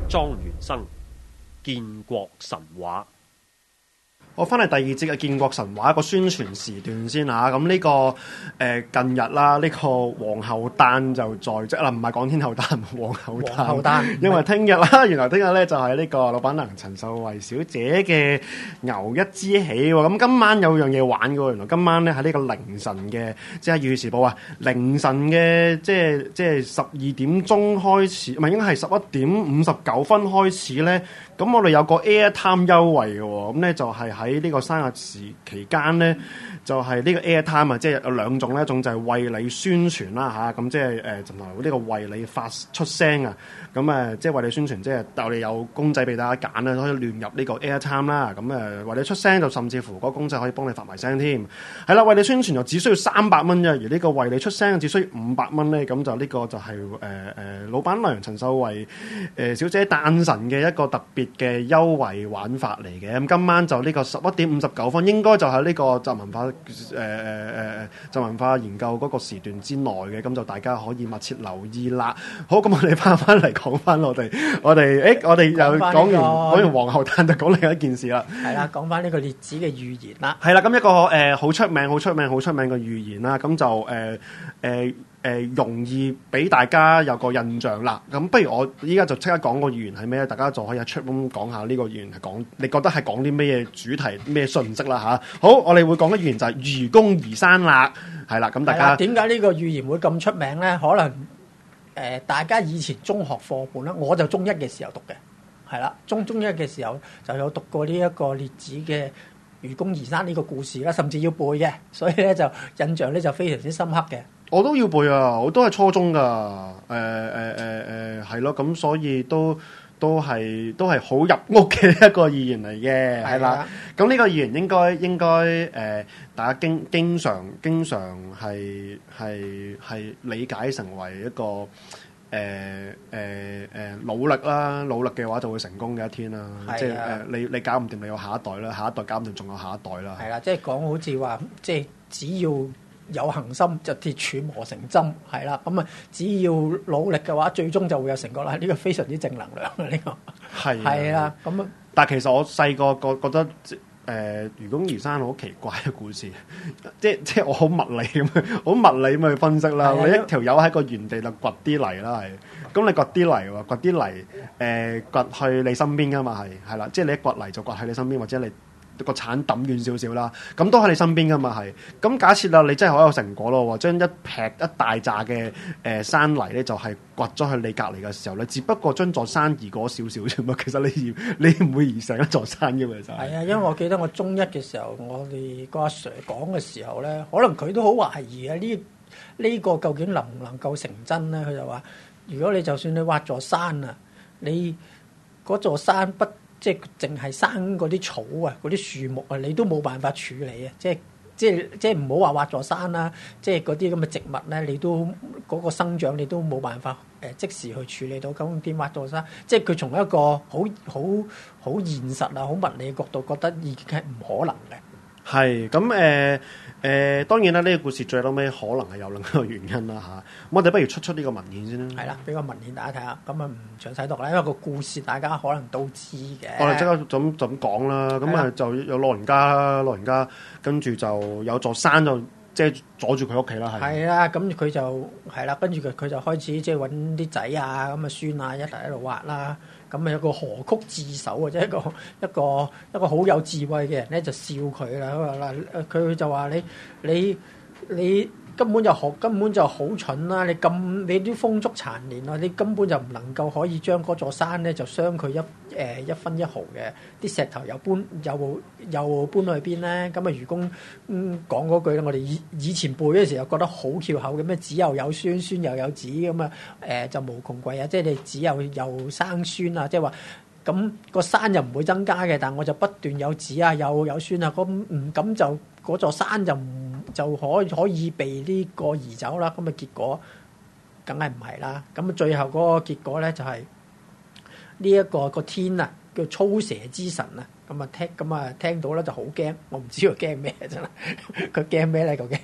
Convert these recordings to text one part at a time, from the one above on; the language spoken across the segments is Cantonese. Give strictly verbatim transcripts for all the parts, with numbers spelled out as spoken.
莊元生建國神話。 我翻嚟第二節嘅建國神話一個宣傳時段先嚇，咁呢、這個誒、呃、近日啦，呢、這個皇后誕就在即啦，唔係講天后誕，皇后誕。 皇后誕， 因為聽日啦，原來聽日咧就係、是、呢個老闆娘陳秀慧小姐嘅牛一之喜喎。咁今晚有樣嘢玩嘅喎，原來今晚咧喺呢個凌晨嘅，即係《粵語時報》啊，凌晨嘅即係即係十二點鐘開始，唔係應該係十一點五十九分開始咧。咁我哋有個 Airtime 優惠嘅喎，咁咧就係喺呢個生日時期間咧，就係、是、呢個 Airtime 啊，即係有兩種咧，一種就係為你宣傳啦吓，咁即係誒就同呢個為你發出聲啊，咁誒即係為你宣傳，即係我哋有公仔俾大家揀啦，可以亂入呢個 Airtime 啦，咁誒為你出聲就甚至乎嗰個公仔可以幫你發埋聲添，係啦，為你宣傳就只需要三百蚊啫，而呢個為你出聲只需要五百蚊咧，咁就呢個就係誒誒老闆娘陳秀慧誒、呃、小姐誕辰嘅一個特別嘅優惠玩法嚟嘅。咁今晚就呢個十一點五十九分，應該就喺呢個集文化誒誒誒集文化研究嗰個時段之內嘅，咁就大家可以密切留意啦。好，咁我哋翻翻嚟講翻我哋，我哋誒我哋又講完講完皇后誕，就講另一件事啦。 係啦，講翻呢個列子嘅預言啦。 係啦，咁一個誒好、呃、出名、好出名、好出名嘅預言啦，咁就誒誒。呃呃誒、呃、容易俾大家有個印象啦，咁不如我依家就即刻講個預言係咩？大家就可以喺 chat room 講下呢個預言係講，你覺得係講啲咩主題、咩信息啦嚇？好，我哋會講嘅預言就係愚公移山啦，係啦，咁大家點解呢個預言會咁出名咧？可能誒、呃、大家以前中學課本啦，我就中一嘅時候讀嘅，係啦，中中一嘅時候就有讀過呢一個列子嘅愚公移山呢個故事啦，甚至要背嘅，所以咧就印象咧就非常之深刻嘅。 我都要背啊！我都係初中噶，誒誒誒誒係咯，咁所以都都係都係好入屋嘅一個預言嚟嘅，係啦。咁呢個預言應該應該誒、呃，大家經經常經常係係係理解成為一個誒誒誒努力啦，努力嘅話就會成功嘅一天啦。即係誒、呃，你你搞唔掂，你有下一代啦，下一代搞唔掂，仲有下一代啦。 係啦，即係講好似話，即係只要有恒心就鐵杵磨成針，係啦，咁啊只要努力嘅話，最終就會有成果啦。呢、這個非常之正能量啊！呢、這個係係啦，咁啊， 但係其實我細個覺覺得誒愚公移山好奇怪嘅故事，即即係我好物理咁，好物理咁去分析啦。你一條友喺個原地度掘啲泥啦，係咁你掘啲泥喎，掘啲泥誒掘去你身邊噶嘛，係係啦，即係你一掘泥就掘喺你身邊，或者你個鏟抌遠少少啦，咁都喺你身邊噶嘛，係咁假設啦，你真係好有成果咯，將一劈一大扎嘅誒山泥咧，就係掘咗去你隔離嘅時候咧，只不過將座山移過少少啫嘛，其實你移你唔會移成一座山嘅嘛，就係。係啊， 因為我記得我中一嘅時候，我哋個阿 Sir 講嘅時候咧，可能佢都好懷疑啊，呢呢個究竟能唔能夠成真咧？佢就話：如果你就算你挖座山啊，你嗰座山不即係淨係生嗰啲草啊，嗰啲樹木啊，你都冇辦法處理啊！即係即係即係唔好話挖座山啦，即係嗰啲咁嘅植物咧，你都嗰、嗰個生長你都冇辦法誒、呃、即時去處理到。咁點挖座山？即係佢從一個好好好現實啊、好物理嘅角度，覺得已經係唔可能嘅。 係咁誒誒，當然啦，呢、呢個故事最後尾可能係有另一個原因啦嚇。咁、啊、我哋不如出出呢個文獻先啦。 係啦，俾個文獻大家睇下，咁啊唔詳細讀啦，因為個故事大家可能都知嘅。 我哋即刻就咁就咁講啦。咁啊就有老人家啦，老人家跟住就有座山就即係阻住佢屋企啦。係。係啦，咁佢就係啦，跟住佢佢就開始即係揾啲仔啊，咁啊孫啊一齊喺度挖啦。咁啊有個河曲智叟或者一個一個一個好有智慧嘅人咧，就笑佢啦。佢話嗱，佢就話你你你根本就學根本就好蠢啦！你咁你啲風燭殘年啊，你根本就唔能夠可以將嗰座山咧就傷佢一誒、呃、一分一毫嘅，啲石頭又搬又又搬去邊咧？咁啊愚公嗯講嗰句咧，我哋以以前背嘅時候覺得好翹口嘅咩？子又有孫，孫又有子咁啊誒就無窮貴啊！即係你子又又生孫啊！即係話咁個山又唔會增加嘅，但我就不斷有子啊，又有孫啊，咁唔咁就嗰座山就唔就可可以被呢個移走啦。咁啊結果梗係唔係啦。咁啊最後嗰個結果咧就係呢一個個天啊叫操蛇之神啊，咁啊聽咁啊聽到咧就好驚，我唔知佢驚咩真係，佢驚咩咧究竟？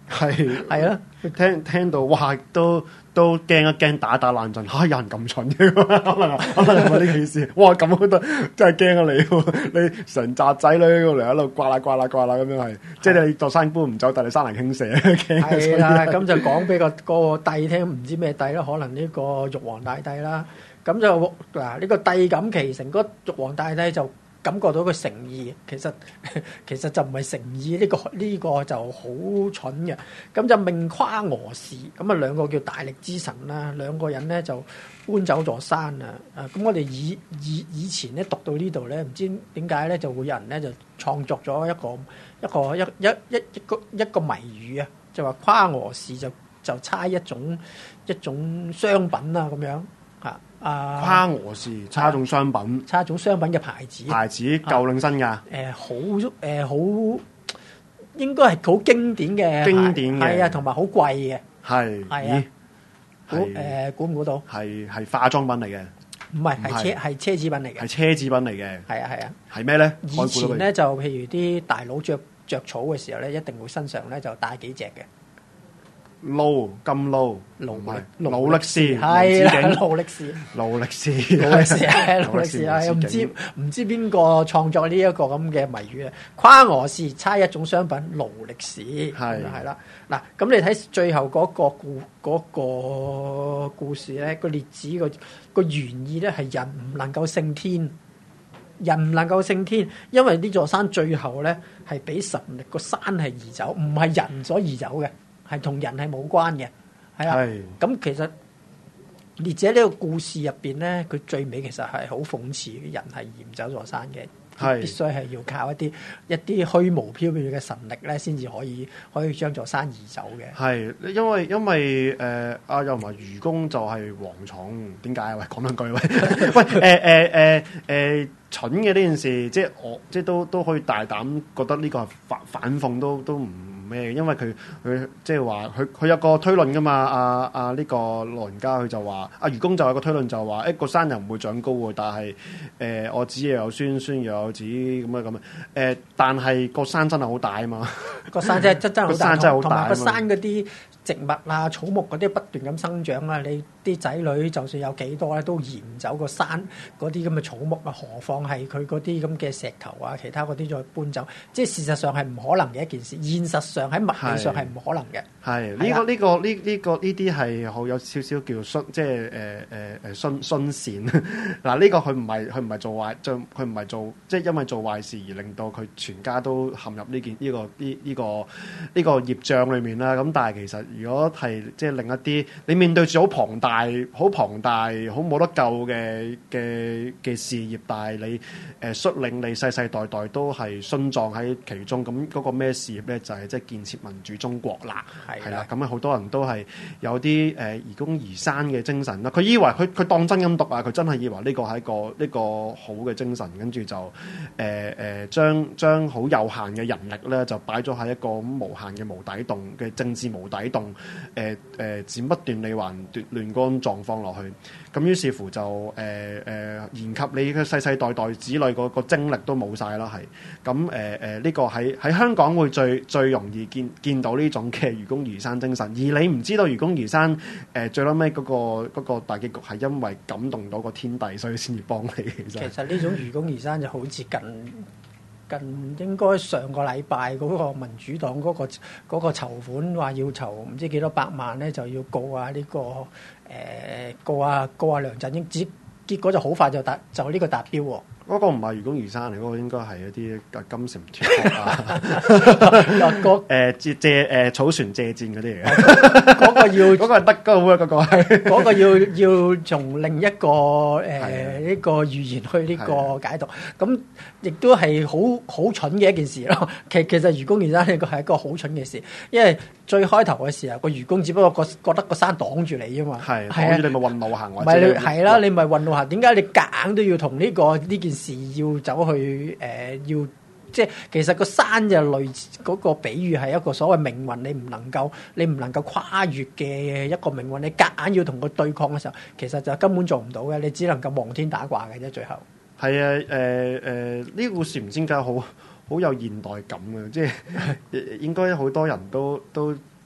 係係啊， 聽聽到哇，都都驚一驚，打打冷震嚇，有人咁蠢嘅，可能可能係咪呢個意思？哇，咁都得，真係驚啊你喎！你成紮仔女過嚟喺度呱啦呱啦呱啦咁樣係，即係你座山搬唔走，但係山泥傾瀉，驚係啦，咁就講俾個個帝聽，唔知咩帝啦，可能呢個玉皇大帝啦。咁就嗱呢個帝感其成，嗰玉皇大帝就感覺到個誠意，其實其實就唔係誠意，呢、這個呢、這個就好蠢嘅。咁就命跨俄氏，咁啊兩個叫大力之神啦，兩個人咧就搬走座山啊。啊，咁我哋以以以前咧讀到呢度咧，唔知點解咧就會有人咧就創作咗一個一個一一一一個一個謎語啊，就話跨俄氏就就差一種一種商品啊咁樣嚇。啊！ 跨俄氏差一種商品， 差一種商品嘅牌子， 牌子舊定新㗎？ 誒好誒好，應該係好經典嘅， 經典嘅係啊，同埋好貴嘅， 係係啊，估係誒估唔估到？ 係係化妝品嚟嘅， 唔係係唔係奢係奢侈品嚟嘅， 係奢侈品嚟嘅， 係啊係啊。 係咩咧？ 以前咧就譬如啲大佬着着草嘅時候咧，一定會身上咧就帶幾隻嘅。 撈金撈， 勞唔係勞勞力士， 係啦， 勞勞力士， 勞力士， 勞力士係勞力士啊！唔知唔知邊個創作呢一個咁嘅謎語啊？跨俄氏差一種商品，勞力士係係啦。嗱，咁你睇最後嗰個故嗰個故事咧，個列子個個原意咧係人唔能夠勝天，人唔能夠勝天，因為呢座山最後咧係俾神力個山係移走，唔係人所移走嘅。係同人係冇關嘅，係啊。咁其實列者呢個故事入邊咧，佢最尾其實係好諷刺嘅，人係移唔走座山嘅，必須係要靠一啲一啲虛無縹緲嘅神力咧，先至可以可以將座山移走嘅。 係因為因為誒阿又唔係愚公就係蝗蟲，點解啊？喂，講兩句喂，喂誒誒誒誒蠢嘅呢件事，即係我即係都都可以大膽覺得呢個係反反諷都都唔。咩？因為佢佢即係話佢佢有個推論噶嘛，阿阿呢個老人家佢就話，阿、啊、愚公就有個推論就話，誒個山又唔會長高喎，但係誒、呃、我子又有孫，孫又有子咁啊咁啊，誒但係個山真係好大啊嘛， 個山真真真係好大， 同埋個山嗰啲植物啊、草木嗰啲不斷咁生長啊，你啲仔女就算有幾多咧，都移唔走個山嗰啲咁嘅草木啊，何況係佢嗰啲咁嘅石頭啊，其他嗰啲再搬走，即係事實上係唔可能嘅一件事，現實上喺物理上係唔可能嘅。係呢、呢個呢、呢個呢呢、呢個呢啲係好有少少叫殉，即係誒誒誒殉殉善嗱。呢個佢唔係佢唔係做壞，佢唔係做即係因為做壞事而令到佢全家都陷入呢件呢、呢個呢呢、呢個呢、呢個業障裏面啦。咁但係其實如果係即係另一啲，你面對住好龐大、好龐大、好冇得救嘅嘅嘅事業，但係你誒、呃、率領你世世代代都係殉葬喺其中，咁嗰個咩事業咧？就係即係建設民主中國啦，係啦。咁啊，好多人都係有啲誒、呃、移公移山嘅精神啦。佢以為佢佢當真咁讀啊，佢真係以為呢個係一個呢、呢個好嘅精神，跟住就誒誒、呃、將將好有限嘅人力咧，就擺咗喺一個無限嘅無底洞嘅政治無底洞。誒誒，剪不斷理還亂乾狀況落去，咁於是乎就誒誒、呃、延及你嘅世世代代子女個個精力都冇晒啦，係咁誒誒呢個喺喺香港會最最容易見見到呢種嘅愚公移山精神，而你唔知道愚公移山誒、呃、最撚尾嗰個嗰個大結局係因為感動到個天帝，所以先至幫你。其實其實呢種愚公移山就好似近。近應該上個禮拜嗰個民主黨嗰、嗰個嗰、嗰個籌款話要籌唔知幾多百萬咧，就要告啊呢、呢個誒、呃、告啊告啊梁振英，結結果就好快就達就呢個達標喎。 嗰個唔係愚公移山嚟，嗰、嗰個應該係一啲金城鐵學啊，誒借借誒草船借箭嗰啲嚟嘅。嗰個要嗰個係德高啊，嗰個係嗰個要要從另一個誒呢、呃、個語言去呢個解讀，咁亦都係好好蠢嘅一件事咯。其其實愚公移山呢個係一個好蠢嘅事，因為最開頭嘅時候個愚公只不過個覺得個山擋住你啊嘛，係擋住你咪運路行，或者你係啦，你咪運路行。點解你夾硬都要同呢、呢個呢件事要走去誒、呃、要？即係其實個山就類似嗰個比喻係一個所謂命運，你唔能夠你唔能夠跨越嘅一個命運，你夾硬要同佢對抗嘅時候，其實就根本做唔到嘅，你只能夠望天打卦嘅啫。最後係啊，誒誒呢個故事唔知點解好好有現代感嘅，即係應該好多人都都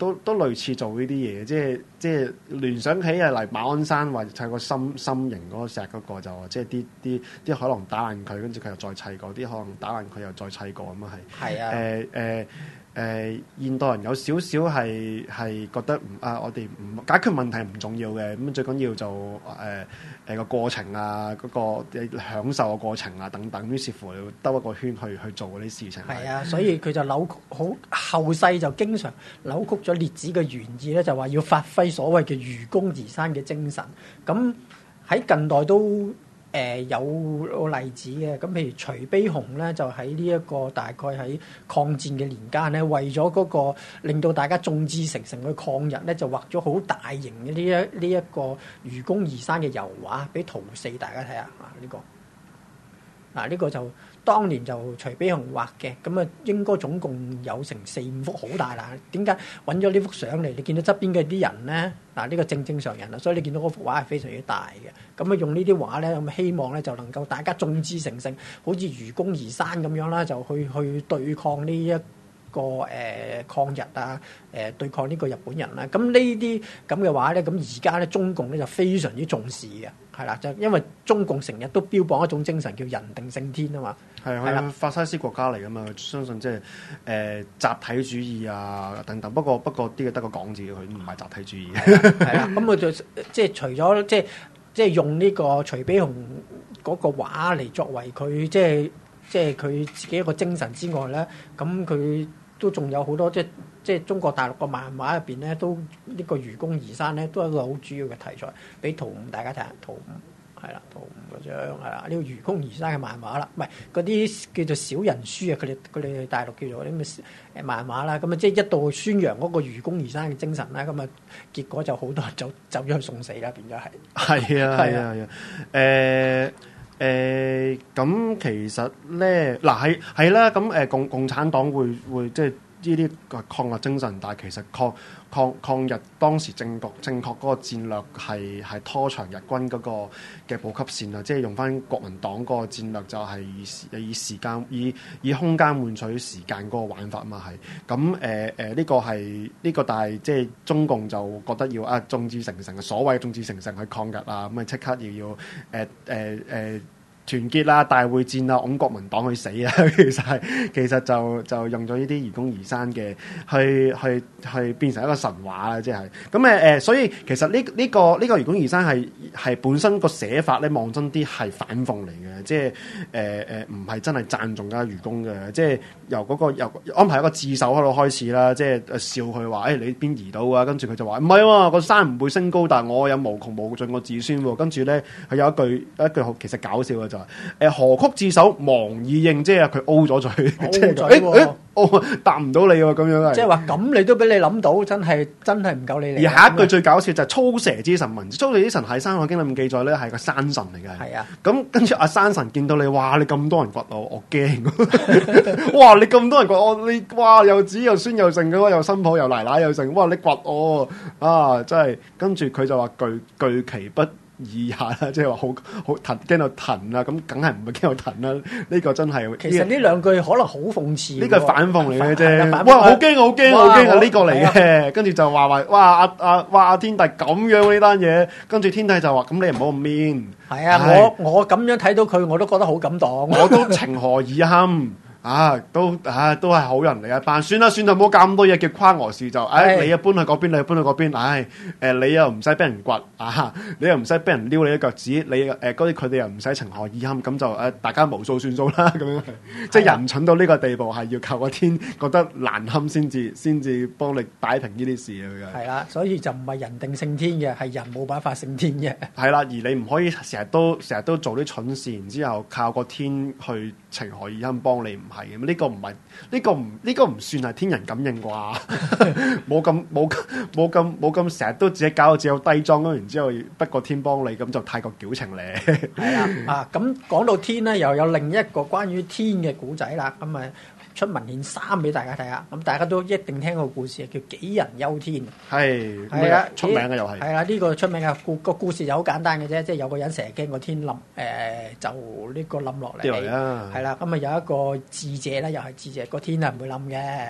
都都類似做呢啲嘢，即係即係聯想起係嚟馬鞍山或者砌個心心形嗰個石嗰個就即係啲啲啲可能打爛佢，跟住佢又再砌過，啲可能打爛佢又再砌過咁啊係。 係啊。 誒誒誒，現代人有少少係係覺得唔啊，我哋唔解決問題唔重要嘅，咁最緊要就誒誒個過程啊，嗰、嗰個享受嘅過程啊等等，於是乎要兜一個圈去去做嗰啲事情。 係啊，所以佢就扭曲好後世就經常扭曲咗列子嘅原意咧，就話要發揮所謂嘅愚公移山嘅精神。咁喺近代都誒、呃、有個例子嘅，咁譬如徐悲鴻咧，就喺呢一個大概喺抗戰嘅年間咧，為咗嗰個令到大家眾志成城去抗日咧，就畫咗好大型嘅呢一呢一個愚公移山嘅油畫，俾圖四大家睇下啊！呢、呢個嗱呢、啊呢個就當年就徐悲鴻畫嘅，咁啊應該總共有成四五幅好大啦。點解揾咗呢幅相嚟？你見到側邊嘅啲人咧，嗱、啊、呢、呢個正正常人啦，所以你見到嗰幅畫係非常之大嘅。咁啊用呢啲畫咧，咁希望咧就能夠大家眾志成城，好似愚公移山咁樣啦，就去去對抗呢、呢、一個誒、呃、抗日啊，誒、呃、對抗呢個日本人啦。咁呢啲咁嘅話咧，咁而家咧中共咧就非常之重視嘅，係啦，就因為中共成日都標榜一種精神叫人定勝天啊嘛。 係係啦，法西斯國家嚟噶嘛，相信即係誒集體主義啊等等。不過不過啲嘅得個講字，佢唔係集體主義。 係啦，咁佢就即係除咗即係即係用呢個徐悲鴻嗰個畫嚟作為佢即係即係佢自己一個精神之外咧，咁佢都仲有好多即係即係中國大陸個漫畫入邊咧，都呢個愚公移山咧，都係一個好主要嘅題材。俾圖五大家睇下，圖五係啦，圖五嗰張係啦，呢個愚公移山嘅漫畫啦，唔係嗰啲叫做小人書啊，佢哋佢哋大陸叫做啲咩誒漫畫啦。咁啊，即係一度宣揚嗰個愚公移山嘅精神啦。咁啊，結果就好多人走走咗去送死啦，變咗係。係啊係啊係啊，誒。誒咁、呃、其實咧嗱係係啦，咁誒、呃、共共產黨會會即係呢啲抗日精神，但係其實抗抗抗日當時正確正確嗰個戰略係係拖長日軍嗰個嘅補給線啊，即係用翻國民黨嗰個戰略就係以時以時間以以空間換取時間嗰個玩法嘛係，咁誒誒呢個係呢、呢個，但係即係中共就覺得要啊眾志成城，所謂眾志成城去抗日啊，咁啊即刻要要誒誒誒團結啦、大會戰啊、擁國民黨去死啊，其實係其實就就用咗呢啲愚公移山嘅去去去變成一個神話啦，即係咁誒誒，所以其實呢、呢、呢個呢、呢個愚公移山係係本身個寫法咧，望真啲係反諷嚟嘅，即係誒誒唔係真係讚頌家愚公嘅，即係由嗰、嗰個由安排一個智首喺度開始啦，即係笑佢話誒你邊移到啊，跟住佢就話唔係喎，個山唔會升高，但係我有無窮無盡個子孫喎，跟住咧佢有一句一句好其實搞笑嘅。誒何曲智首忘以應，即係佢 O 咗嘴，即係誒誒，哦答唔到你喎，咁樣係。 即係話咁你都俾你諗到，真係真係唔夠你嚟。 而下一句最搞笑就係操蛇之神文，操蛇之神喺《山海經》裏面記載咧係個山神嚟嘅。 係啊， 咁跟住阿山神見到你，哇！你咁多人掘我，我驚。哇！你咁多人掘我，你哇又子又孫又剩嘅喎，又新抱又奶奶又剩，哇！你掘我啊，真係。跟住佢就話巨巨其不以下啦，即係話好好騰驚到騰啊！咁梗係唔係驚到騰啦？呢、這個真係其實呢兩句可能好諷刺。呢個係反諷嚟嘅啫。 哇！ 好驚好驚好驚啊！呢個嚟嘅，跟住就話話哇阿阿哇阿天帝咁樣呢單嘢，跟住天帝就話：咁你唔好咁 mean。 係啊，我我咁樣睇到佢，我都覺得好感動。 我都情何以堪。啊，都啊，都係好人嚟啊！但算啦，算啦，唔好搞咁多嘢，叫跨俄事就，誒、哎，你又搬去嗰邊，你又搬去嗰邊，唉，誒、呃，你又唔使俾人掘啊，你又唔使俾人撩你啲腳趾，你誒嗰啲佢哋又唔使情何以堪，咁就誒、呃、大家無數算數啦，咁樣，即係人蠢到呢個地步，係要靠個天覺得難堪先至先至幫你擺平呢啲事啊！ 係啦，所以就唔係人定勝天嘅，係人冇辦法勝天嘅。 係啦，而你唔可以成日都成日都做啲蠢事，然之後靠個天去情何以堪幫你，唔係嘅，呢個唔係呢個唔呢個唔算係天人感應啩，冇咁冇冇咁冇咁成日都自己搞到自己有低裝咯，然之後不過天幫你，咁就太過矯情咧。係啦，啊咁講到天咧，又有另一個關於天嘅古仔啦，咁啊出文獻三俾大家睇下，咁大家都一定聽過故事，叫杞人憂天。係係啦，出名嘅又係係啦，呢個出名嘅故個故事就好簡單嘅啫，即係有個人成日驚個天冧，誒就呢個冧落嚟。係啦，咁啊有一個智者咧，又係智者，個天係唔會冧嘅。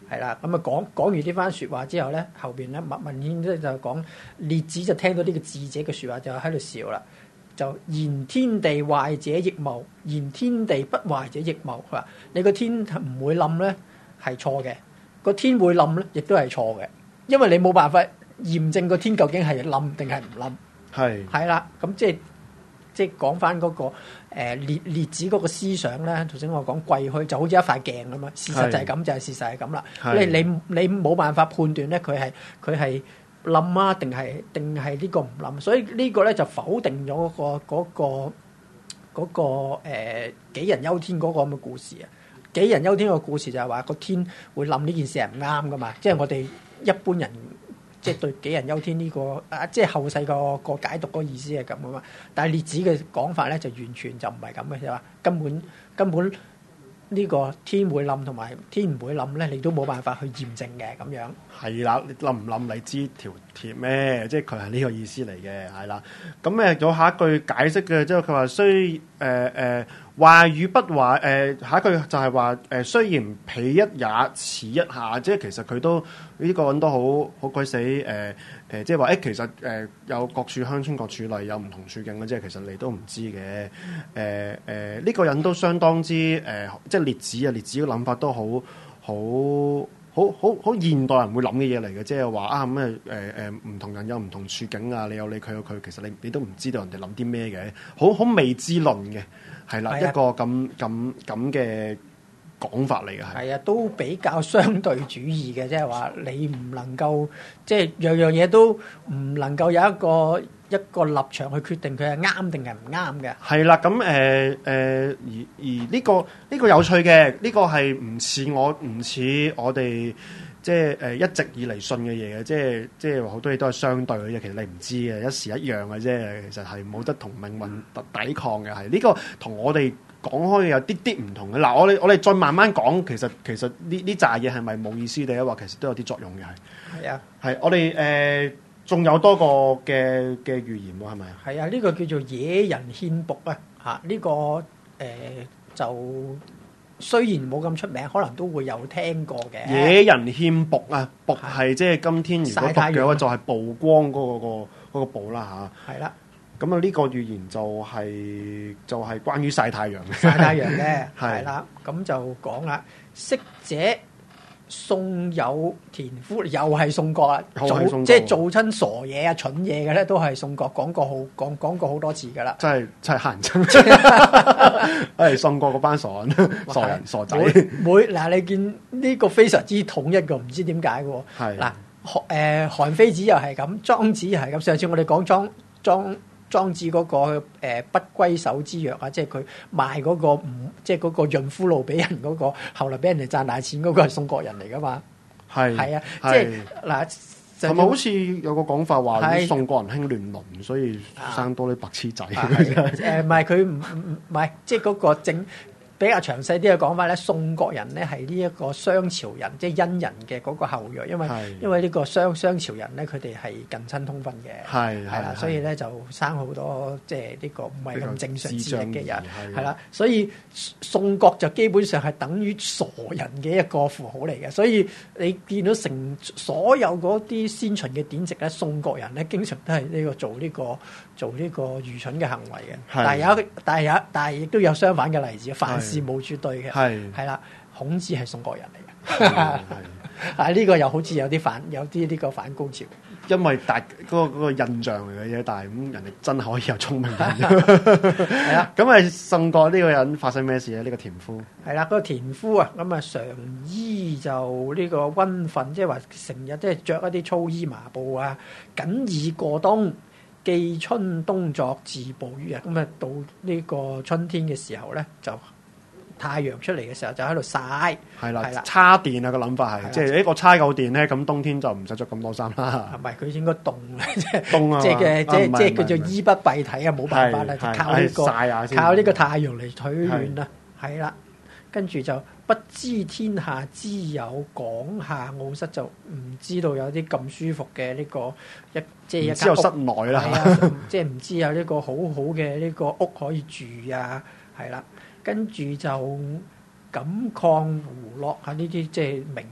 係啦，咁啊講講完呢番説話之後咧，後邊咧文文獻咧就講列子就聽到呢個智者嘅説話就喺度笑啦，就言天地壞者亦謀，言天地不壞者亦謀。佢話你個天唔會冧咧係錯嘅，個天會冧咧亦都係錯嘅，因為你冇辦法驗證個天究竟係冧定係唔冧。 係係啦，咁即係即係講翻嗰個。誒列列子嗰個思想咧，頭先我講貴虛就好似一塊鏡咁啊，事實就係咁，就係事實係咁啦。你你你冇辦法判斷咧，佢係佢係冧啊，定係定係呢個唔冧，所以呢個咧就否定咗嗰個嗰個嗰個誒杞人憂天嗰個咁嘅故事啊。杞人憂天個故事就係話個天會冧呢件事係唔啱噶嘛，即係我哋一般人。即係對杞人憂天呢、這個啊，即係後世個個解讀嗰個意思係咁啊嘛。但係列子嘅講法咧就完全就唔係咁嘅，就話根本根本呢個天會冧同埋天唔會冧咧，你都冇辦法去驗證嘅咁樣。 係啦，你冧唔冧你知條鐵咩？即係佢係呢個意思嚟嘅，係啦。咁誒有下一句解釋嘅，即係佢話雖誒誒壞與不壞，誒、呃、下一句就係話誒雖然彼一也，此一下，即係其實佢都呢、這個人都好好鬼死誒誒、呃呃，即係話誒其實誒、呃、有各處鄉村各處例，有唔同處境嘅，即係其實你都唔知嘅。誒誒呢個人都相當之誒、呃，即係列子啊，列子嘅諗法都好好。好好好現代人會諗嘅嘢嚟嘅，即係話啊咁誒誒誒唔同人有唔同處境啊，你有你佢有佢，其實你你都唔知道人哋諗啲咩嘅，好好未知論嘅，係啦，一個咁咁咁嘅講法嚟嘅係。 係啊，都比較相對主義嘅，即係話你唔能夠即係樣樣嘢都唔能夠有一個一個立場去決定佢係啱定係唔啱嘅。 係啦，咁誒誒而而呢、這個呢、這個有趣嘅，呢、這個係唔似我唔似我哋即係誒、呃、一直以嚟信嘅嘢嘅，即係即係好多嘢都係相對嘅啫。其實你唔知嘅，一時一樣嘅啫。其實係冇得同命運抵抗嘅，係呢、這個同我哋講開嘅有啲啲唔同嘅。嗱，我哋我哋再慢慢講，其實其實呢呢扎嘢係咪冇意思定係話其實都有啲作用嘅係。係啊，係我哋誒。呃仲有多個嘅嘅預言喎，係咪啊？ 係啊，呢、這個叫做野人獻卜啊！嚇、啊，呢、這個誒、呃、就雖然冇咁出名，可能都會有聽過嘅。 野人獻卜啊，卜係即係今天如果讀嘅話，就係曝光嗰、那個、那個嗰、那個卜啦嚇。係啦，咁啊呢個預言就係、是、就係、是、關於曬太陽嘅。 曬太陽嘅係啦，咁就講啦，昔者。宋有田夫又係宋國啦，做即係做親傻嘢啊、蠢嘢嘅咧，都係宋國講過好講講過好多次噶啦。 真係真係嚇人憎，係宋國嗰班傻人、傻人、傻仔。 每嗱你見呢個非常之統一嘅，唔知點解嘅。係嗱，誒韓非子又係咁，莊子又係咁。上次我哋講莊莊。莊子嗰、那個、呃、不歸守之約啊，即係佢賣嗰、那個唔即係嗰個潤膚露俾人嗰、那個，後來俾人哋賺大錢嗰個係宋國人嚟噶嘛？係係啊，即係嗱，係咪好似有個講法話宋國人興亂倫，所以生多啲白痴仔？誒唔係佢唔唔唔係，即係嗰個正。比較詳細啲嘅講法咧，宋國人咧係呢一個商朝人，即係殷人嘅嗰個後裔，因為因為呢個商商朝人咧，佢哋係近親通婚嘅，係係啦，所以咧就生好多即係呢個唔係咁正常智力嘅人，係啦，所以宋國就基本上係等於傻人嘅一個符號嚟嘅，所以你見到成所有嗰啲先秦嘅典籍咧，宋國人咧經常都係呢個做呢個做呢個愚蠢嘅行為嘅，但係有一但係有但係亦都有相反嘅例子，凡是冇絕對嘅，係係啦，孔子係宋國人嚟嘅，啊呢、這個又好似有啲反，有啲呢個反高潮，因為大嗰、那個、那個印象嚟嘅啫，但係咁人哋真係可以有聰明人，係啦，咁啊宋國呢個人發生咩事咧？呢、這個田夫係啦，嗰、那個田夫啊，咁啊常衣就呢個溫憤，即係話成日即係着一啲粗衣麻布啊，僅以過冬。寄春冬作自暴於日，咁啊到呢個春天嘅時候咧，就太陽出嚟嘅時候就喺度曬，係啦，係啦，叉電啊個諗法係，即係呢個叉夠電咧，咁冬天就唔使着咁多衫啦。唔係佢應該凍嘅，即係凍啊，即係嘅，即係即係叫做衣不蔽體啊，冇辦法啦，就靠呢個靠呢個太陽嚟取暖啦，係啦，跟住就不知天下之有廣廈傲室，就唔知道有啲咁舒服嘅呢個一即係一間屋室內啦，即係唔知有呢個好好嘅呢個屋可以住啊，係啦，跟住就錦曠湖落啊呢啲即係名即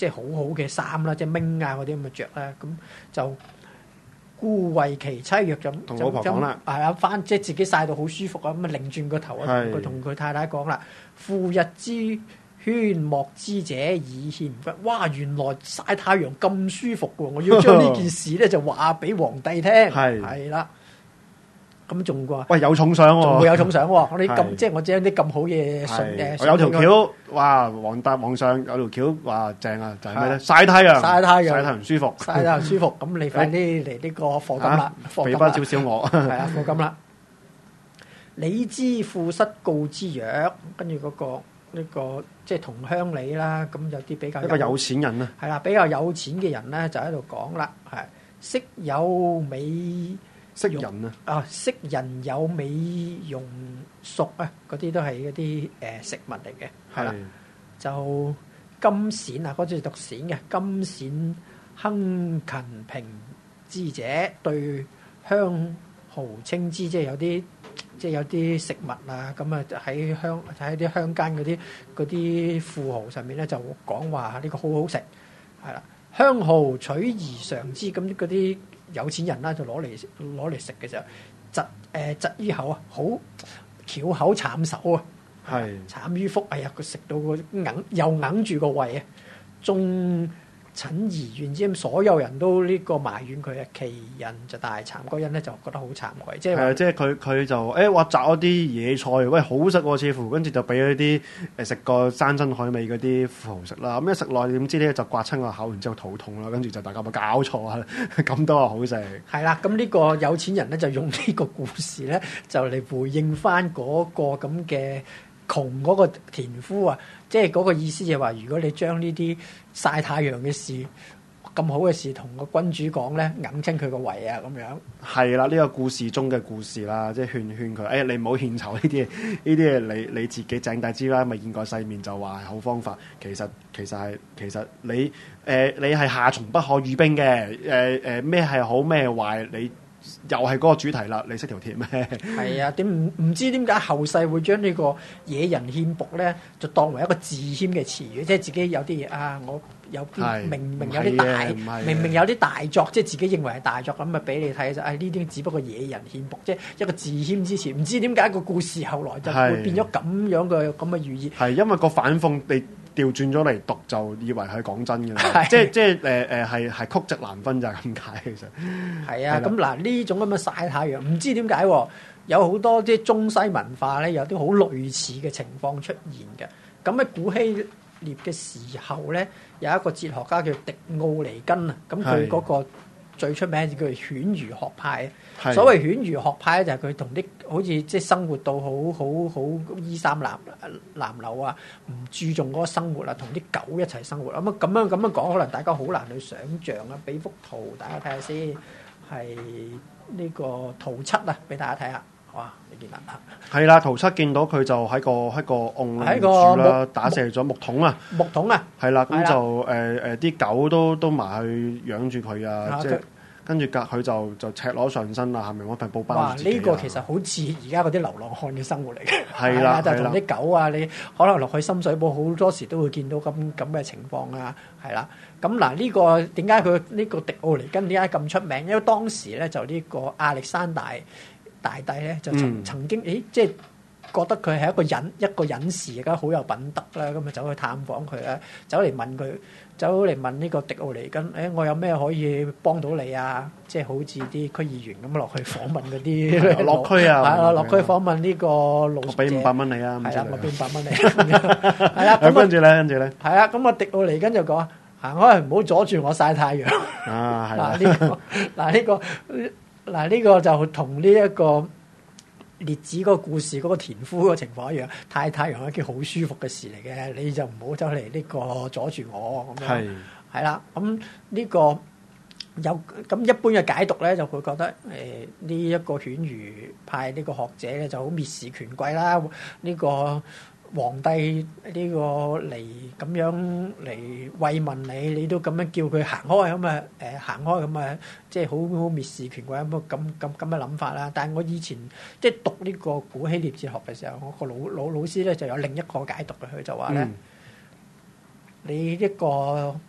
即係好好嘅衫啦，即係มิ้啊嗰啲咁嘅着啦，咁就故為其妻曰咁， 同老婆講啦， 係啊，翻即係自己曬到好舒服啊，咁啊擰轉個頭啊，佢同佢太太講啦，夫日之圈莫之者以獻唔得。哇！原來曬太陽咁舒服喎，我要將呢件事咧就話俾皇帝聽，係係啦。咁仲啩？喂， 有重賞喎， 仲會有重賞喎！我哋咁即係我將啲咁好嘢送嘅。 我有條橋，哇！皇帝皇上有條橋，哇正啊！就係咩咧？曬太陽， 曬太陽， 曬太陽舒服， 曬太陽舒服。咁你快啲嚟呢個課金啦， 俾翻少少我。 係啊，課金啦。李之賦室告之曰，跟住嗰個。呢個即係同鄉里啦，咁有啲比較一個有錢人啊， 係啦，比較有錢嘅人咧就喺度講啦，係昔有美昔人啊， 啊昔人有美容熟啊，嗰啲都係一啲誒食物嚟嘅，係啦，就金閃啊，嗰次讀閃嘅金閃亨勤平之者，對鄉豪稱之，即係有啲。即係有啲食物啊，咁啊喺鄉喺啲鄉間嗰啲嗰啲富豪上面咧就講話呢個好好食，係啦。鄉豪取而嘗之，咁嗰啲有錢人啦就攞嚟攞嚟食嘅時候，窒誒窒於口啊，好翹口慘手啊，係慘於腹，哎呀佢食到個硬又硬住個胃啊，仲診而怨之，所有人都呢個埋怨佢啊，其人就大慚，嗰人咧就覺得好慚愧，即係係即係佢佢就誒話摘咗啲野菜，喂好食喎，似乎跟住就俾嗰啲誒食過山珍海味嗰啲富豪食啦，咁一食落點知咧就刮親個口，然之後肚痛啦，跟住就大家咪搞錯啊，咁都話好食。 係啦，咁呢個有錢人咧就用呢個故事咧就嚟回應翻嗰個咁嘅窮嗰個田夫啊，即係嗰個意思就係話，如果你將呢啲曬太陽嘅事咁好嘅事同個君主講咧，硬親佢個胃啊咁樣。 係啦，呢、這個故事中嘅故事啦，即係勸勸佢，誒、哎、你唔好獻醜呢啲嘢，呢啲嘢你你自己井底之啦，咪見過世面就話係好方法。其實其實係其實你誒、呃、你係夏蟲不可語冰嘅，誒誒咩係好咩壞你。又係嗰個主題啦，你識條鐵咩？ 係啊，點唔唔知點解後世會將呢個野人獻僕咧，就當為一個自謙嘅詞語，即係自己有啲嘢啊，我有明明有啲大，明明有啲大作，即係自己認為係大作咁咪俾你睇就，誒呢啲只不過野人獻僕，即係一個自謙之詞。唔知點解個故事後來就會變咗咁樣嘅咁嘅寓意。 係因為個反諷你。調轉咗嚟讀就以為係講真嘅啦，即係即係誒誒係係曲直難分就係咁解其實。 係啊，咁嗱呢種咁嘅曬太陽，唔知點解有好多即係中西文化咧，有啲好類似嘅情況出現嘅。咁喺古希臘嘅時候咧，有一個哲學家叫狄奧尼根啊，咁佢嗰個最出名就叫做犬儒學派。所謂犬儒學派咧，就係佢同啲好似即係生活到好好好衣衫襤襤褸啊，唔注重嗰個生活啊，同啲狗一齊生活。咁啊咁樣咁樣講，可能大家好難去想像啊。俾幅圖大家睇下先，係呢個圖七啊，俾大家睇下。哇！你見啦， 係啦，圖七見到佢就喺個喺個甕裏面煮啦，打射咗木桶啊， 木桶啊， 係啦，咁就誒誒啲狗都都埋去養住佢啊，即係。跟住隔佢就就赤裸上身啦，係咪揾份布包住自己？哇！ 呢個其實好似而家嗰啲流浪漢嘅生活嚟嘅， 係啦， 就同啲狗啊，你可能落去深水埗好多時都會見到咁咁嘅情況啊，係啦。咁嗱，呢個點解佢呢個狄奧尼根點解咁出名？因為當時咧就呢個亞歷山大大帝咧就曾、嗯、曾經，誒即係覺得佢係一個隱一個隱士，而家好有品德啦，咁啊走去探訪佢啊，走嚟問佢。走嚟問呢個狄奧尼根，誒、欸，我有咩可以幫到你啊？即係好似啲區議員咁落去訪問嗰啲落區啊， 係啊，落區訪問呢個老者。 我俾五百蚊你啊， 係啦，我俾五百蚊你。係啦，咁跟住咧，跟住咧， 係啊，咁啊，狄奧尼根就講：行開，唔好阻住我曬太陽。 啊，係嗱呢個，嗱呢個，嗱呢個就同呢一個列子嗰個故事嗰個田夫個情況一樣，曬太陽係一件好舒服嘅事嚟嘅，你就唔好走嚟呢個阻住我咁樣。係係啦，咁呢個有咁一般嘅解讀咧，就會覺得誒呢一個犬儒派呢個學者咧就好蔑視權貴啦，呢個皇帝呢個嚟咁樣嚟慰問你，你都咁樣叫佢行開咁啊誒行開咁啊，即係好好蔑視權貴咁咁咁咁嘅諗法啦。但係我以前即係讀呢個古希臘哲學嘅時候，我個老老老師咧就有另一個解讀嘅，佢就話咧，嗯、你一個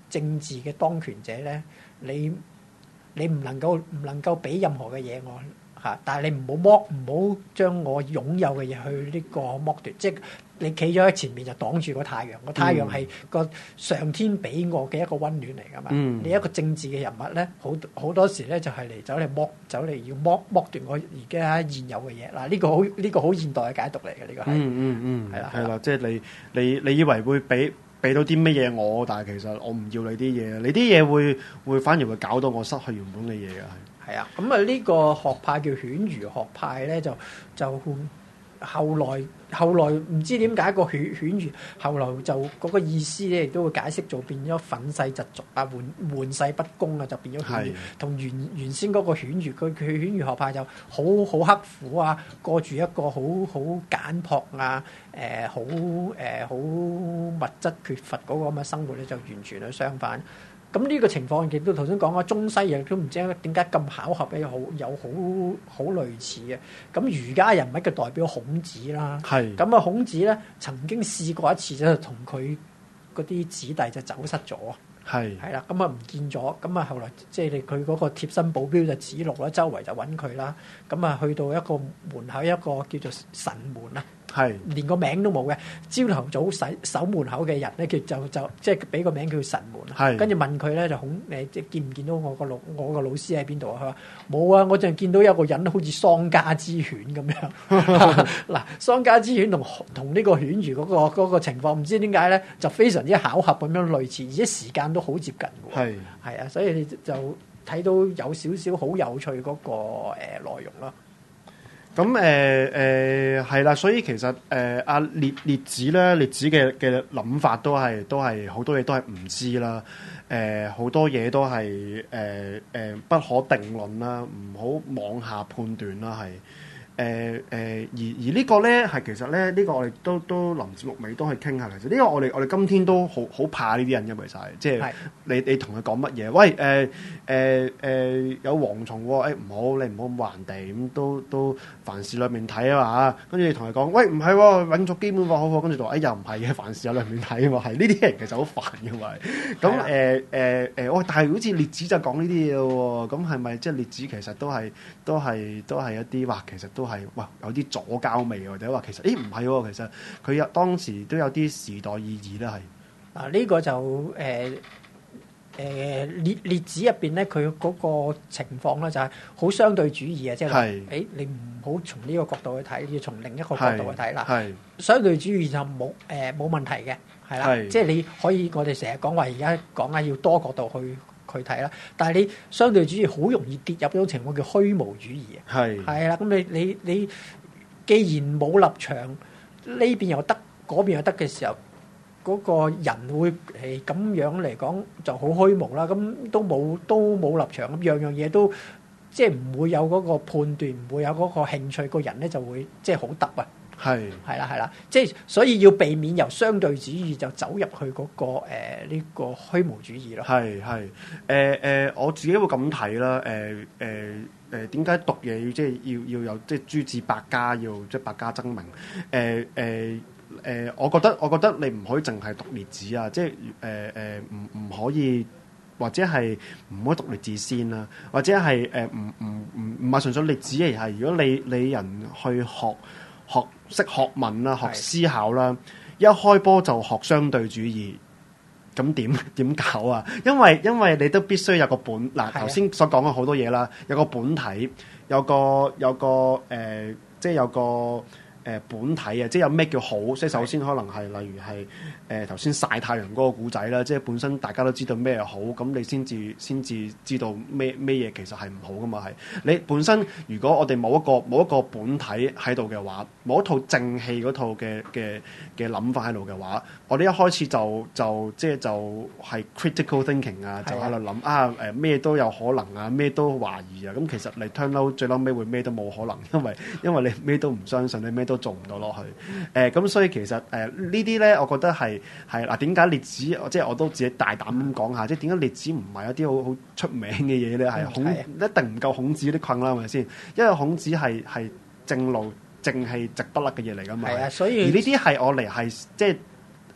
政治嘅當權者咧，你你唔能夠唔能夠俾任何嘅嘢我嚇，但係你唔好剝，唔好將我擁有嘅嘢去呢個剝奪，即係你企咗喺前面就擋住個太陽，個太陽係個上天俾我嘅一個溫暖嚟㗎嘛。 嗯、 你一個政治嘅人物咧，好好多時咧就係嚟走嚟剝，走嚟要剝剝奪我而家現有嘅嘢。嗱，呢個好呢個好現代嘅解讀嚟嘅，呢個係嗯嗯嗯， 係啦係啦，即係你你你以為會俾俾到啲乜嘢我，但係其實我唔要你啲嘢，你啲嘢會會反而會搞到我失去原本嘅嘢嘅係。 係啊，咁啊呢個學派叫犬儒學派咧，就就後來後來唔知點解個犬犬儒後來就嗰個意思咧，亦都會解釋做變咗憤世嫉俗啊，玩玩世不恭啊，就變咗犬儒。同原原先嗰個犬儒，佢佢犬儒學派就好好刻苦啊，過住一個好好簡樸啊，誒好誒好物質缺乏嗰個咁嘅生活咧，就完全係相反。咁呢個情況亦都頭先講過，中西亦都唔知點解咁巧合咧，有好有好好類似嘅。咁儒家人物嘅代表孔子啦，咁啊孔子咧曾經試過一次，就同佢嗰啲子弟就走失咗，係係啦，咁啊唔見咗，咁啊後來即係佢嗰個貼身保鏢就子路啦，周圍就揾佢啦，咁啊去到一個門口，一個叫做神門啦。係，連個名都冇嘅。朝頭早洗守門口嘅人咧，佢就就即係俾個名叫神門。係，跟住問佢咧就孔誒，即係見唔見到我個老我個老師喺邊度啊？佢話冇啊，我淨係見到有個人好似喪家之犬咁樣。嗱，喪家之犬同同呢個犬儒嗰個嗰個情況，唔知點解咧就非常之巧合咁樣類似，而且時間都好接近嘅。係係啊，所以你就睇到有少少好有趣嗰個誒內容咯。 咁誒誒係啦，所以其實誒阿、呃、列列子咧，列子嘅嘅諗法都係都係好多嘢都係唔知啦，誒、呃、好多嘢都係誒誒不可定論啦，唔好妄下判斷啦，係。誒誒、呃、而而呢個咧係其實咧呢、呢個我哋都都臨節目尾都可以傾下。其實呢個我哋我哋今天都好好怕呢啲人，因為就係即係你你同佢講乜嘢？喂誒誒誒有蝗蟲喎，誒唔好你唔好咁話人哋，咁都都凡事兩面睇啊嘛。跟住你同佢講，喂唔係喎，永續基本法好好，跟住就話誒又唔係嘅，凡事有兩面睇啊嘛。係呢啲人其實好煩嘅嘛。咁誒誒誒，喂但係好似列子就講呢啲嘢喎，咁係咪即係列子其實都係都係都係一啲話其實都係哇有啲左膠味，或者話其實誒唔係喎，其實佢有當時都有啲時代意義啦，係。 嗱呢個就誒誒、呃呃、列列子入邊咧，佢嗰個情況咧就係好相對主義啊，即係誒你唔好從呢個角度去睇，要從另一個角度去睇啦。係相對主義就冇誒冇問題嘅，係啦，即係你可以我哋成日講話而家講啊，要多角度去。佢睇啦，但係你相對主義好容易跌入一種情況叫虛無主義啊，係係啦，咁你你你既然冇立場，呢邊又得，嗰邊又得嘅時候，嗰、那個人會誒咁樣嚟講就好虛無啦，咁都冇都冇立場，咁樣樣嘢都即係唔會有嗰個判斷，唔會有嗰個興趣，個人咧就會即係好得啊。係係啦係啦，即係所以要避免由相對主義就走入去嗰、那個誒呢、呃這個虛無主義咯。係係誒誒，我自己會咁睇啦。誒誒誒，點解讀嘢要即係要要有即係諸子百家，要即係百家爭鳴？誒誒誒，我覺得我覺得你唔可以淨係讀列子啊，即係誒誒唔唔可以，或者係唔可以讀列子先啦，或者係誒唔唔唔唔係純粹列子，而係如果你你人去學。學識學問啦，學思考啦，一開波就學相對主義，咁點點搞啊？因為因為你都必須有個本嗱，頭先所講嘅好多嘢啦，有個本體，有個有個誒、呃，即係有個。誒本體啊，即係有咩叫好？即係首先可能係例如係誒頭先曬太陽嗰個古仔啦，即係本身大家都知道咩好，咁你先至先至知道咩咩嘢其實係唔好噶嘛係。你本身如果我哋冇一個冇一個本體喺度嘅話，冇一套正氣嗰套嘅嘅嘅諗法喺度嘅話，我哋一開始就就即係就係 critical thinking 啊，就喺度諗啊誒咩都有可能啊，咩都懷疑啊，咁其實你 turn out 最嬲尾會咩都冇可能，因為因為你咩都唔相信，你咩都做唔到落去，誒、呃、咁所以其實誒、呃、呢啲咧，我覺得係係嗱點解列子，即係我都自己大膽咁講下，即係點解列子唔係一啲好好出名嘅嘢咧？係孔、嗯、一定唔夠孔子啲困啦，係咪先？因為孔子係係正路正氣直不甩嘅嘢嚟㗎嘛。係啊，所以而呢啲係我嚟係即係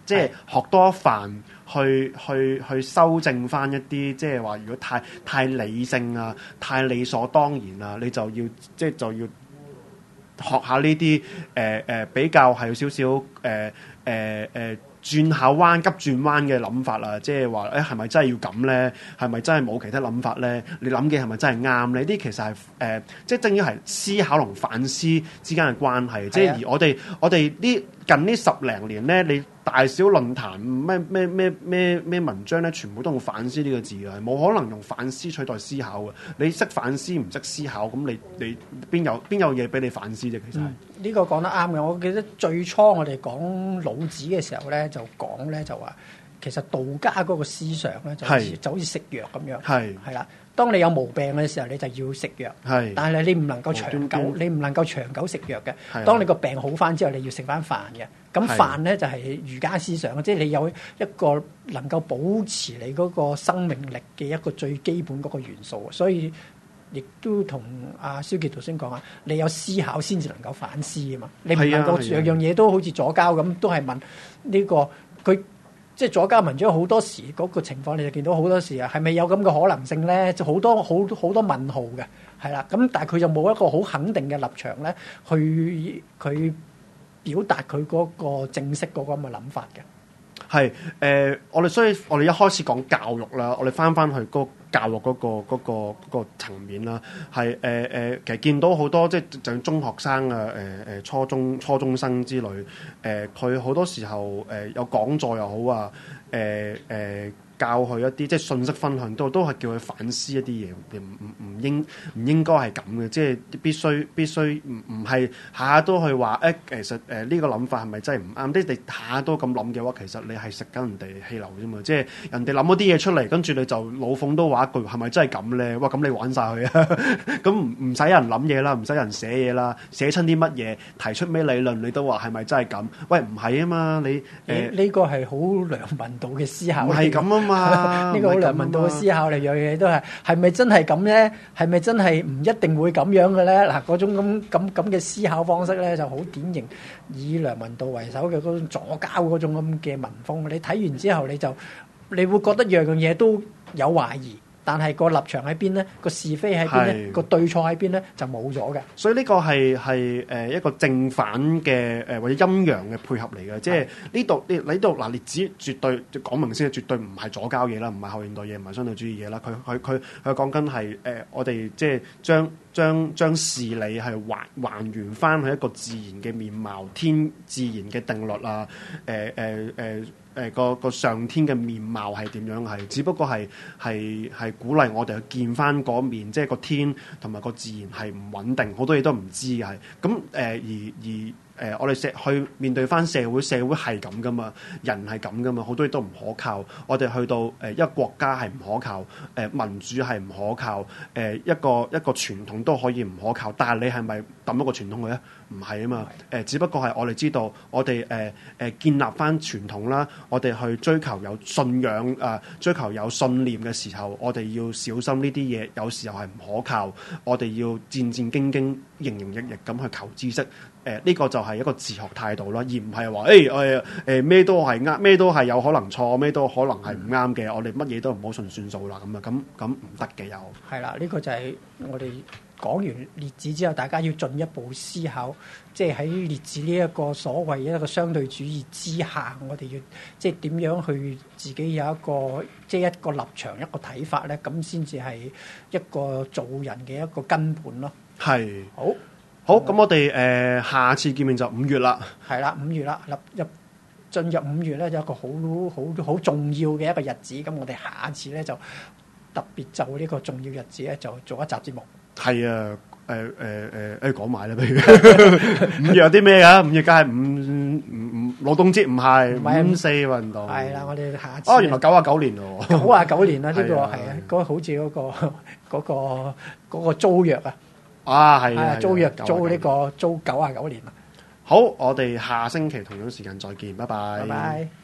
即係學多一範去去去修正翻一啲，即係話如果太太理性啊、太理所當然啊，你就要即係就要學下呢啲誒誒比較係有少少誒誒誒轉下彎急轉彎嘅諗法啦，即係話誒係咪真係要咁咧？係咪真係冇其他諗法咧？你諗嘅係咪真係啱咧？呢啲其實係誒、呃、即係正要係思考同反思之間嘅關係，即係而我哋我哋呢近呢十零年咧，你大小論壇咩咩咩咩咩文章咧，全部都用反思呢個字嘅，冇可能用反思取代思考嘅。你識反思唔識思考，咁你你邊有邊有嘢俾你反思啫？其實係。 呢、嗯這個講得啱嘅，我記得最初我哋講老子嘅時候咧，就講咧就話，其實道家嗰個思想咧就好似就好似食藥咁樣，係係啦。當你有毛病嘅時候，你就要食藥，係，但係你唔能夠長久，端端你唔能夠長久食藥嘅。當你個病好翻之後，你要食翻飯嘅。咁飯咧就係、是、儒家思想，即係你有一個能夠保持你嗰個生命力嘅一個最基本嗰個元素。所以亦都同阿蕭傑頭先講啊，你有思考先至能夠反思啊嘛。你唔能夠樣樣嘢都好似左膠咁，都係問呢、這個佢。即係左家文章好多時嗰個情況，你就見到好多時啊，係咪有咁嘅可能性咧？就好多好好多問號嘅，係啦。咁但係佢就冇一個好肯定嘅立場咧，去佢表達佢嗰個正式嗰個咁嘅諗法嘅。係誒、 呃，我哋所以我哋一開始講教育啦，我哋翻翻去嗰教育嗰、嗰個嗰、嗰個嗰、嗰個層面啦，係誒誒，其實見到好多即係就中學生啊，誒、呃、誒初中初中生之類，誒佢好多時候誒、呃、有講座又好啊，誒、呃、誒。呃教佢一啲即係信息分享，都都係叫佢反思一啲嘢，唔唔唔應唔應該係咁嘅，即係必須必須唔唔係下下都去話誒，其實誒呢、呃這個諗法係咪真係唔啱？即係你下下都咁諗嘅話，其實你係食緊人哋氣流啫嘛，即係人哋諗嗰啲嘢出嚟，跟住你就老諷都話一句，係咪真係咁咧？哇！咁你玩晒佢啊！咁唔唔使人諗嘢啦，唔使人寫嘢啦，寫親啲乜嘢，提出咩理論，你都話係咪真係咁？喂，唔係啊嘛，你誒呢、呃這個係好良民道嘅思考， 唔係咁啊嘛。 呢個好良民道嘅思考嚟，樣嘢都係係咪真係咁咧？係咪真係唔一定會咁樣嘅咧？嗱，嗰種咁咁咁嘅思考方式咧，就好典型以良民道為首嘅嗰種左膠嗰種咁嘅文風。你睇完之後，你就你會覺得樣樣嘢都有懷疑。但係個立場喺邊咧？個是非喺邊咧？個對錯喺邊咧？就冇咗嘅。 所以呢個係係誒一個正反嘅誒、呃、或者陰陽嘅配合嚟嘅。即係呢度呢呢度嗱，列子絕對講明先，絕對唔係左膠嘢啦，唔係後現代嘢，唔係相對主義嘢啦。佢佢佢佢講緊係誒我哋即係將將將事理係還還原翻去一個自然嘅面貌，天自然嘅定律啊，誒誒誒。呃呃誒、呃、個個上天嘅面貌係點樣？係只不過係係係鼓勵我哋去見翻嗰面，即係個天同埋個自然係唔穩定，好多嘢都唔知嘅係。咁誒、呃、而而誒、呃、我哋社去面對翻社會，社會係咁噶嘛，人係咁噶嘛，好多嘢都唔可靠。我哋去到誒、呃、一個國家係唔可靠，誒、呃、民主係唔可靠，誒、呃、一個一個傳統都可以唔可靠。但係你係咪抌一個傳統去咧？唔係啊嘛，誒、呃、只不過係我哋知道，我哋誒誒建立翻傳統啦，我哋去追求有信仰啊、呃，追求有信念嘅時候，我哋要小心呢啲嘢，有時候係唔可靠，我哋要戰戰兢兢、營營役役咁去求知識。誒、呃、呢、這個就係一個自學態度啦，而唔係話誒誒誒咩都係啱，咩都係有可能錯，咩都可能係唔啱嘅。我哋乜嘢都唔好順算數啦，咁啊咁咁唔得嘅又係啦，呢、這個就係我哋。講完列子之後，大家要進一步思考，即係喺列子呢一個所謂一個相對主義之下，我哋要即係點樣去自己有一個即係一個立場、一個睇法咧，咁先至係一個做人嘅一個根本咯。係，好，好，咁我哋誒、呃、下次見面就五月啦。係啦，五月啦，入入進入五月咧，有一個好好好重要嘅一個日子。咁我哋下次咧就特別就呢個重要日子咧，就做一集節目。係啊，誒誒誒誒講埋啦，不如五月有啲咩㗎？五月梗係五五五勞動節唔係五四運動。係啦，我哋下次。哦，原來九啊九年咯，九啊九年啦，呢個係啊，嗰個好似嗰個嗰個嗰個租約啊。啊，係啊，租約租呢個租九啊九年啦。好，我哋下星期同樣時間再見，拜拜。拜拜。